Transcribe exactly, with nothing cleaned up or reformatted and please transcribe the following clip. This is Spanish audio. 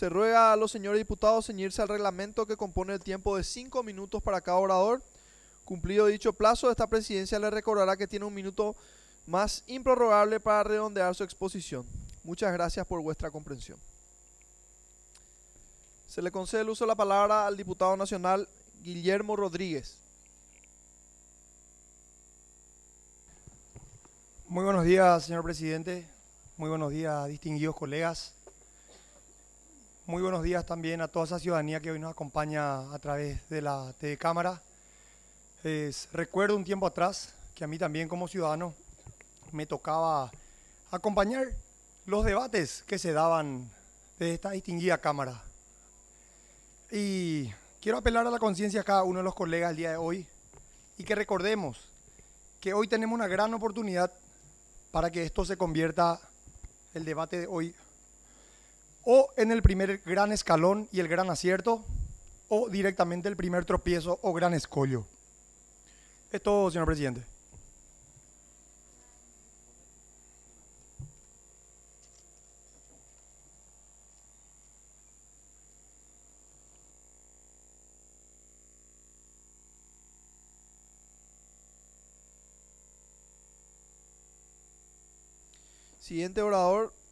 Se ruega a los señores diputados ceñirse al reglamento que compone el tiempo de cinco minutos para cada orador. Cumplido dicho plazo, esta presidencia le recordará que tiene un minuto más improrrogable para redondear su exposición. Muchas gracias por vuestra comprensión. Se le concede el uso de la palabra al diputado nacional Guillermo Rodríguez. Muy buenos días, señor presidente. Muy buenos días, distinguidos colegas. Muy buenos días también a toda esa ciudadanía que hoy nos acompaña a través de la T V Cámara. Es, recuerdo un tiempo atrás que a mí también como ciudadano me tocaba acompañar los debates que se daban de esta distinguida Cámara. Y quiero apelar a la conciencia de cada uno de los colegas el día de hoy y que recordemos que hoy tenemos una gran oportunidad para que esto se convierta, el debate de hoy, o en el primer gran escalón y el gran acierto, o directamente el primer tropiezo o gran escollo. Es todo, señor presidente. Siguiente orador,